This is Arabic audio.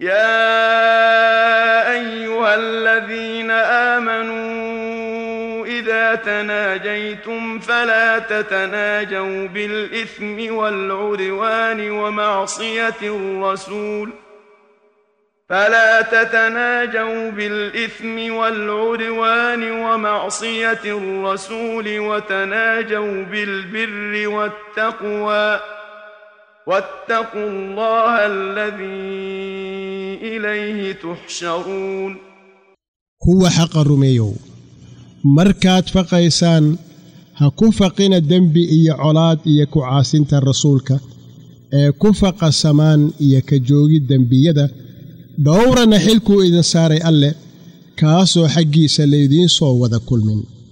يا أيها الذين آمنوا إذا تناجيتم فلا تتناجوا بالإثم والعدوان ومعصية الرسول وتناجوا بالبر والتقوى واتقوا الله الذي إليه تحشرون. كوا حق الرميو مركات فقيسان هكو فقين الدنبي إيا عولاد إيا كعاسين الرسولك كفق السمان إيا كجوغي الدنبي يدا دورا نحلكو إذا ساري ألي كاسو حقي سليدين صوّذا كل من